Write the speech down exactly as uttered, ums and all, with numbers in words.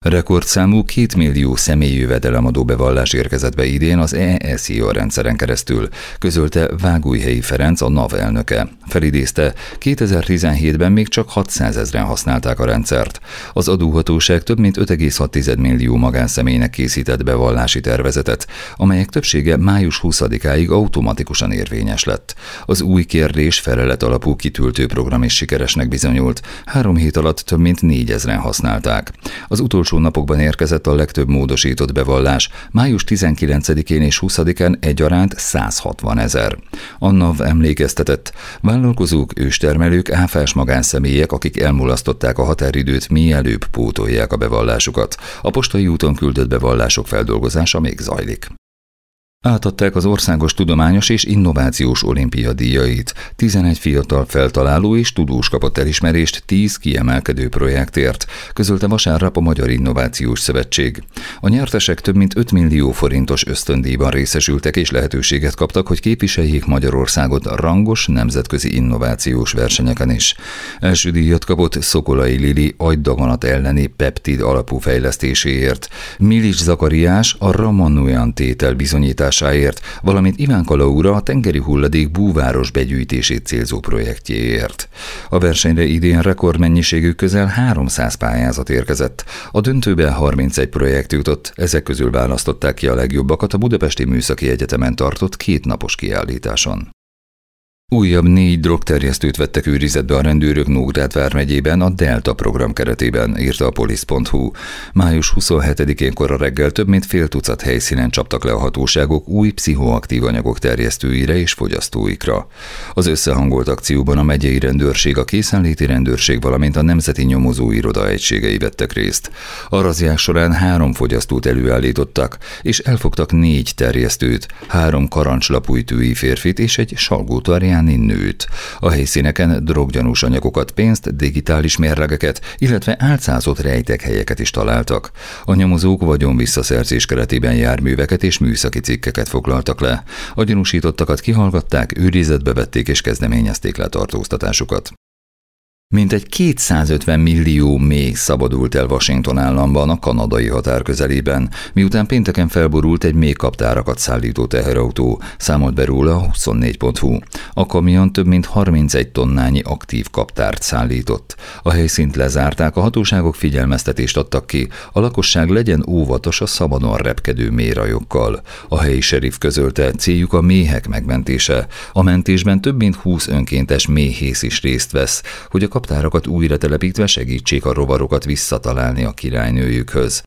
Rekordszámú kétmillió személyi jövedelemadó bevallás érkezett be idén az E S I A rendszeren keresztül, közölte Vágújhelyi Ferenc, a NAV elnöke. Felidézte, kétezer-tizenhétben még csak hatszázezren használták a rendszert. Az adóhatóság több mint öt egész hat millió magánszemélynek készített bevallási tervezetet, amelyek többsége május huszadikáig automatikusan érvényes lett. Az új kérdés felelet alapú kitöltő program is sikeresnek bizonyult. Három hét alatt több mint négyezren használták. Az utolsó napokban érkezett a legtöbb módosított bevallás, május tizenkilencedikén és huszadikán egyaránt százhatvanezer. A NAV emlékeztetett, vállalkozók, őstermelők, áfás magánszemélyek, akik elmulasztották a határidőt, mielőbb pótolják a bevallásukat. A postai úton küldött bevallások feldolgozása még zajlik. Átadták az Országos Tudományos és Innovációs Olimpia díjait. tizenegy fiatal feltaláló és tudós kapott elismerést tíz kiemelkedő projektért, közölte vasárnap a Magyar Innovációs Szövetség. A nyertesek több mint öt millió forintos ösztöndíjban részesültek és lehetőséget kaptak, hogy képviseljék Magyarországot rangos nemzetközi innovációs versenyeken is. Első díjat kapott Szokolai Lili agydaganat elleni peptid alapú fejlesztéséért, Milics Zakariás a Ramanujan tétel bizonyításáért, valamint Ivánka Laura a tengeri hulladék búváros begyűjtését célzó projektjéért. A versenyre idén rekordmennyiségű közel háromszáz pályázat érkezett. A döntőbe harmincegy projekt jutott, ezek közül választották ki a legjobbakat a Budapesti Műszaki Egyetemen tartott kétnapos kiállításon. Újabb négy drogterjesztőt vettek őrizetbe a rendőrök Nógrád vármegyében a Delta program keretében, írta a polisz pont hu. május huszonhetedikén kora reggel több mint fél tucat helyszínen csaptak le a hatóságok új pszichoaktív anyagok terjesztőire és fogyasztóikra. Az összehangolt akcióban a megyei rendőrség, a készenléti rendőrség, valamint a Nemzeti Nyomozóiroda egységei vettek részt. A razziák során három fogyasztót előállítottak, és elfogtak négy terjesztőt, három karancslapújtői férfit és egy salgótarján nőt. A helyszíneken droggyanús anyagokat, pénzt, digitális mérlegeket, illetve álcázott rejtekhelyeket is találtak. A nyomozók vagyonvisszaszerzés keretében járműveket és műszaki cikkeket foglaltak le. A gyanúsítottakat kihallgatták, őrizetbe vették és kezdeményezték letartóztatásukat. Mintegy kétszázötven millió méh szabadult el Washington államban a kanadai határ közelében, miután pénteken felborult egy méhkaptárakat szállító teherautó, számolt be róla a huszonnégy pont hu. A kamion több mint harmincegy tonnányi aktív kaptárt szállított. A helyszínt lezárták, a hatóságok figyelmeztetést adtak ki, a lakosság legyen óvatos a szabadon repkedő méhrajokkal. A helyi seriff közölte, céljuk a méhek megmentése. A mentésben több mint húsz önkéntes méhész is részt vesz, hogy a kaptárakat újra telepítve segítsék a rovarokat visszatalálni a királynőjükhöz.